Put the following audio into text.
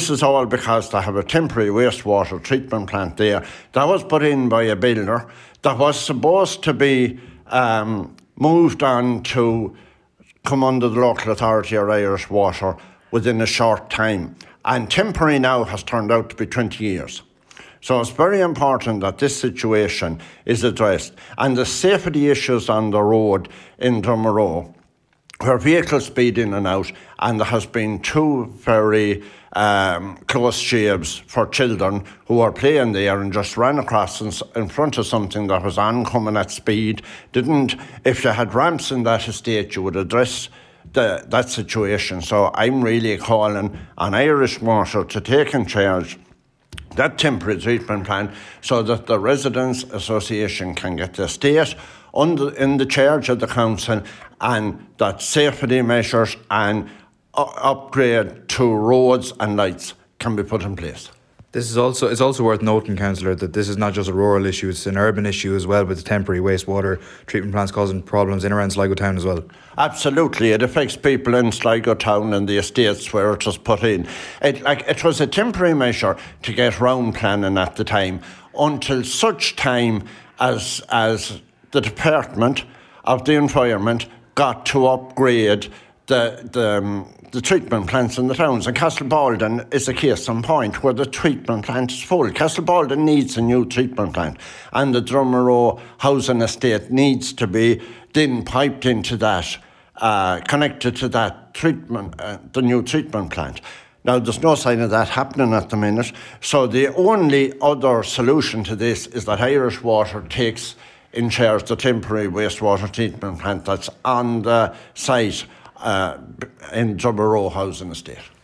This is all because they have a temporary wastewater treatment plant there that was put in by a builder that was supposed to be moved on to come under the local authority or Irish Water within a short time. And temporary now has turned out to be 20 years. So it's very important that this situation is addressed. And the safety issues on the road in Drumroe, where vehicles speed in and out, and there has been two very close shaves for children who are playing there and just ran across in front of something that was oncoming at speed. If you had ramps in that estate, you would address that situation. So I'm really calling on Irish Water to take in charge that temporary treatment plant so that the Residents Association can get the estate in the charge of the council, and that safety measures and upgrade to roads and lights can be put in place. It's also worth noting, Councillor, that this is not just a rural issue, it's an urban issue as well, with the temporary wastewater treatment plants causing problems in around Sligo town as well. Absolutely, it affects people in Sligo town and the estates where it was put in. It was a temporary measure to get round planning at the time, until such time as the Department of the Environment got to upgrade the treatment plants in the towns. And Castlebaldin is a case in point where the treatment plant is full. Castlebaldin needs a new treatment plant, and the Drumroe housing estate needs to be then piped into that, connected to that treatment, the new treatment plant. Now, there's no sign of that happening at the minute. So the only other solution to this is that Irish Water takes in charge the temporary wastewater treatment plant that's on the site in Drumroe housing estate.